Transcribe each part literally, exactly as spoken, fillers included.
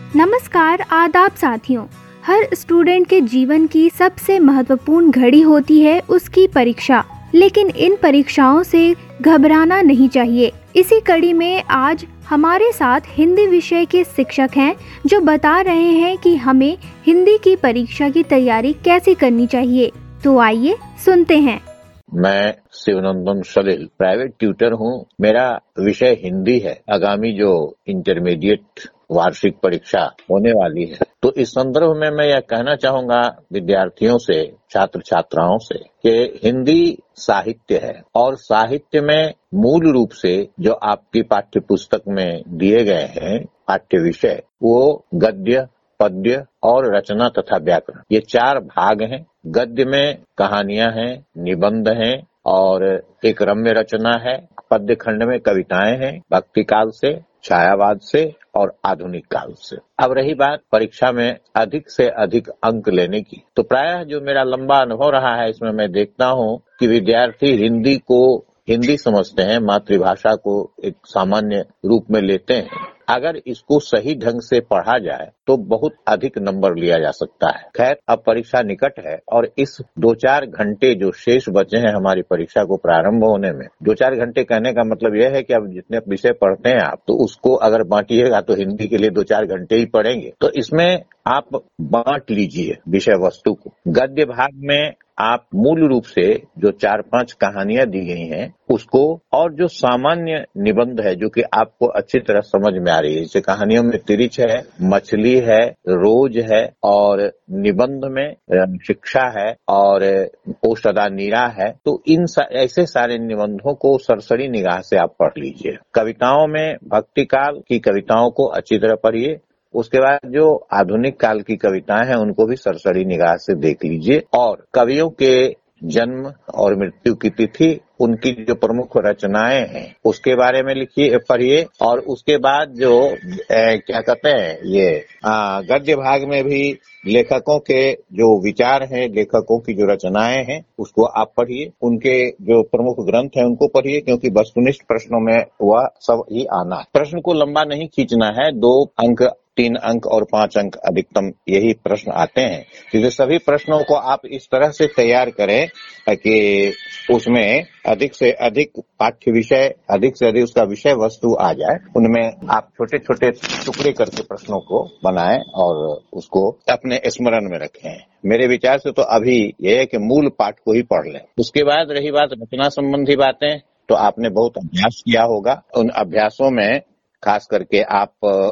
नमस्कार, आदाब साथियों। हर स्टूडेंट के जीवन की सबसे महत्वपूर्ण घड़ी होती है उसकी परीक्षा, लेकिन इन परीक्षाओं से घबराना नहीं चाहिए। इसी कड़ी में आज हमारे साथ हिंदी विषय के शिक्षक हैं जो बता रहे हैं कि हमें हिंदी की परीक्षा की तैयारी कैसे करनी चाहिए। तो आइए सुनते हैं। मैं शिवनंदन सलील प्राइवेट ट्यूटर हूँ। मेरा विषय हिंदी है। आगामी जो इंटरमीडिएट वार्षिक परीक्षा होने वाली है, तो इस संदर्भ में मैं यह कहना चाहूंगा विद्यार्थियों से, छात्र छात्राओं से, कि हिंदी साहित्य है और साहित्य में मूल रूप से जो आपकी पाठ्य पुस्तक में दिए गए हैं पाठ्य विषय, वो गद्य, पद्य और रचना तथा व्याकरण, ये चार भाग हैं। गद्य में कहानियां हैं, निबंध हैं और एक रम्य रचना है। पद्य खंड में कविताएं हैं, भक्ति काल से, छायावाद से और आधुनिक काल से। अब रही बात परीक्षा में अधिक से अधिक अंक लेने की, तो प्रायः जो मेरा लंबा अनुभव रहा है इसमें मैं देखता हूँ कि विद्यार्थी हिंदी को हिंदी समझते हैं, मातृभाषा को एक सामान्य रूप में लेते हैं। अगर इसको सही ढंग से पढ़ा जाए तो बहुत अधिक नंबर लिया जा सकता है। खैर, अब परीक्षा निकट है और इस दो चार घंटे जो शेष बचे हैं हमारी परीक्षा को प्रारंभ होने में, दो चार घंटे कहने का मतलब यह है कि अब जितने विषय पढ़ते हैं आप, तो उसको अगर बांटिएगा तो हिंदी के लिए दो चार घंटे ही पढ़ेंगे। तो इसमें आप बांट लीजिए विषय वस्तु को। गद्य भाग में आप मूल रूप से जो चार पांच कहानियां दी गई हैं उसको, और जो सामान्य निबंध है जो कि आपको अच्छी तरह समझ में आ रही है, जैसे कहानियों में तिरिच है, मछली है, रोज है और निबंध में शिक्षा है और पोष्टदा नीरा है, तो इन सा, ऐसे सारे निबंधों को सरसरी निगाह से आप पढ़ लीजिए। कविताओं में भक्ति काल की कविताओं को अच्छी तरह पढ़िए। उसके बाद जो आधुनिक काल की कविताएं हैं उनको भी सरसरी निगाह से देख लीजिए और कवियों के जन्म और मृत्यु की तिथि, उनकी जो प्रमुख रचनाएं हैं उसके बारे में लिखिए, पढ़िए। और उसके बाद जो ए, क्या कहते हैं ये आ, गद्य भाग में भी लेखकों के जो विचार हैं, लेखकों की जो रचनाएं हैं उसको आप पढ़िए। उनके जो प्रमुख ग्रंथ हैं उनको पढ़िए, क्योंकि वस्तुनिष्ठ प्रश्नों में वह सब ही आना है। प्रश्न को लंबा नहीं खींचना है, दो अंक, तीन अंक और पांच अंक अधिकतम यही प्रश्न आते हैं। क्योंकि सभी प्रश्नों को आप इस तरह से तैयार करें कि उसमें अधिक से अधिक पाठ्य विषय, अधिक से अधिक उसका विषय वस्तु आ जाए। उनमें आप छोटे छोटे टुकड़े करके प्रश्नों को बनाएं और उसको अपने स्मरण में रखें। मेरे विचार से तो अभी यह है कि मूल पाठ को ही पढ़ लें। उसके बाद रही बात रचना संबंधी बातें, तो आपने बहुत अभ्यास किया होगा। उन अभ्यासों में खास करके आप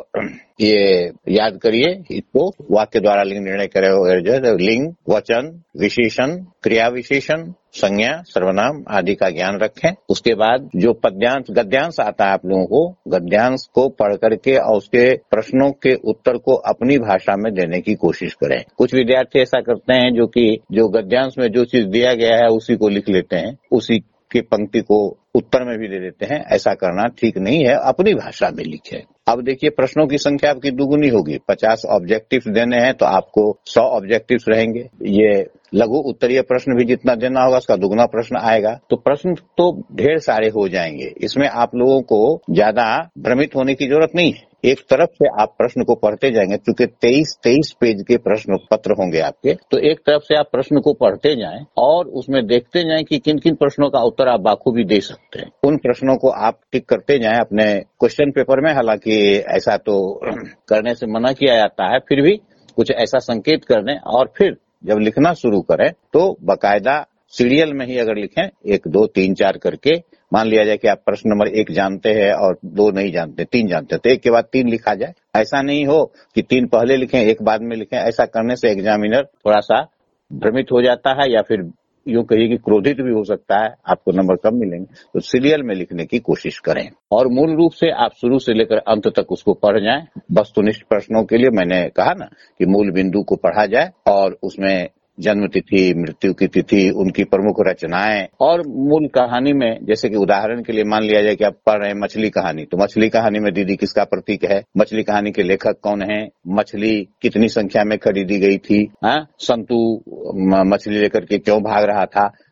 ये याद करिए, इसको वाक्य द्वारा लिंग निर्णय करे, लिंग, वचन, विशेषण, क्रिया विशेषण, संज्ञा, सर्वनाम आदि का ज्ञान रखें। उसके बाद जो पद्यांश गद्यांश आता है आप लोगों को, गद्यांश को पढ़ करके और उसके प्रश्नों के उत्तर को अपनी भाषा में देने की कोशिश करें। कुछ विद्यार्थी ऐसा करते हैं जो कि जो गद्यांश में जो चीज दिया गया है उसी को लिख लेते हैं, उसी की पंक्ति को उत्तर में भी दे देते हैं। ऐसा करना ठीक नहीं है, अपनी भाषा में लिखें। अब देखिए, प्रश्नों की संख्या आपकी दुगुनी होगी। पचास ऑब्जेक्टिव्स देने हैं तो आपको सौ ऑब्जेक्टिव्स रहेंगे। ये लघु उत्तरीय प्रश्न भी जितना देना होगा उसका दुगना प्रश्न आएगा, तो प्रश्न तो ढेर सारे हो जाएंगे। इसमें आप लोगों को ज्यादा भ्रमित होने की जरूरत नहीं है। एक तरफ से आप प्रश्न को पढ़ते जाएंगे, क्योंकि तेईस तेईस पेज के प्रश्न पत्र होंगे आपके, तो एक तरफ से आप प्रश्न को पढ़ते जाएं और उसमें देखते जाएं कि किन किन प्रश्नों का उत्तर आप बाखूबी दे सकते हैं। उन प्रश्नों को आप टिक करते जाएं अपने क्वेश्चन पेपर में। हालांकि ऐसा तो करने से मना किया जाता है, फिर भी कुछ ऐसा संकेत कर दें और फिर जब लिखना शुरू करें तो बाकायदा सीरियल में ही अगर लिखें, एक दो तीन चार करके। मान लिया जाए कि आप प्रश्न नंबर एक जानते हैं और दो नहीं जानते, तीन जानते हैं, तो एक के बाद तीन लिखा जाए। ऐसा नहीं हो कि तीन पहले लिखें एक बाद में लिखें। ऐसा करने से एग्जामिनर थोड़ा सा भ्रमित हो जाता है या फिर यूं कहिए कि क्रोधित भी हो सकता है, आपको नंबर कम मिलेंगे। तो सीरियल में लिखने की कोशिश करें और मूल रूप से आप शुरू से लेकर अंत तक उसको पढ़ जाएं। वस्तुनिष्ठ प्रश्नों के लिए मैंने कहा ना कि मूल बिंदु को पढ़ा जाए और उसमें जन्म तिथि, मृत्यु की तिथि, उनकी प्रमुख रचनाएं और मूल कहानी में, जैसे कि उदाहरण के लिए मान लिया जाए कि आप पढ़ रहे हैं मछली कहानी, तो मछली कहानी में दीदी किसका प्रतीक है, मछली कहानी के लेखक कौन है, मछली कितनी संख्या में खरीदी गई थी, हाँ, संतू मछली लेकर के क्यों भाग रहा था,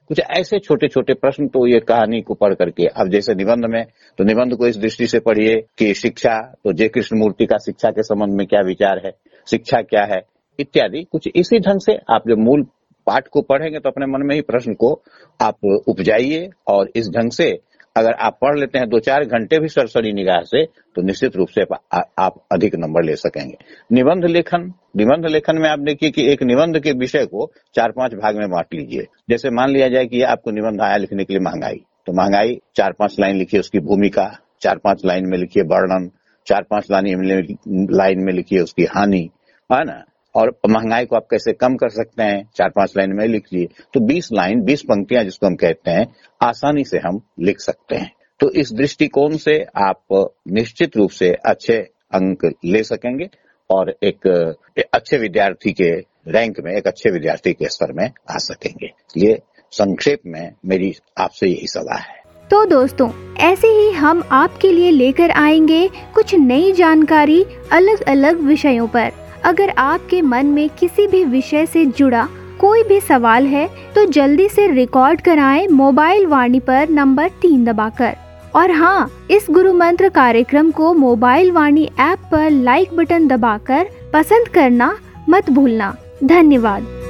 कुछ ऐसे छोटे छोटे प्रश्न तो ये कहानी को पढ़ करके, अब जैसे निबंध में, तो निबंध को इस दृष्टि से पढ़िए कि शिक्षा, तो जय कृष्णमूर्ति का शिक्षा के संबंध में क्या विचार है, शिक्षा क्या है इत्यादि। कुछ इसी ढंग से आप जब मूल पाठ को पढ़ेंगे तो अपने मन में ही प्रश्न को आप उपजाइए, और इस ढंग से अगर आप पढ़ लेते हैं दो चार घंटे भी सरसरी निगाह से, तो निश्चित रूप से आ, आप अधिक नंबर ले सकेंगे। निबंध लेखन, निबंध लेखन में आप देखिए कि एक निबंध के विषय को चार पांच भाग में बांट लीजिए। जैसे मान लिया जाए कि आपको निबंध आया लिखने के लिए महंगाई, तो महंगाई चार पांच लाइन लिखिए उसकी भूमिका, चार पांच लाइन में लिखिए वर्णन, चार पांच लाइन में लिखिए उसकी हानि, है ना, और महंगाई को आप कैसे कम कर सकते हैं चार पांच लाइन में लिख लीजिए। तो बीस लाइन, बीस पंक्तियां जिसको हम कहते हैं, आसानी से हम लिख सकते हैं। तो इस दृष्टिकोण से आप निश्चित रूप से अच्छे अंक ले सकेंगे और एक, एक अच्छे विद्यार्थी के रैंक में, एक अच्छे विद्यार्थी के स्तर में आ सकेंगे। इसलिए संक्षेप में मेरी आपसे यही सलाह है। तो दोस्तों, ऐसे ही हम आपके लिए लेकर आएंगे कुछ नई जानकारी अलग अलग विषयों पर। अगर आपके मन में किसी भी विषय से जुड़ा कोई भी सवाल है तो जल्दी से रिकॉर्ड कराएं मोबाइल वाणी पर नंबर तीन दबाकर। और हाँ, इस गुरु मंत्र कार्यक्रम को मोबाइल वाणी ऐप पर लाइक बटन दबाकर पसंद करना मत भूलना। धन्यवाद।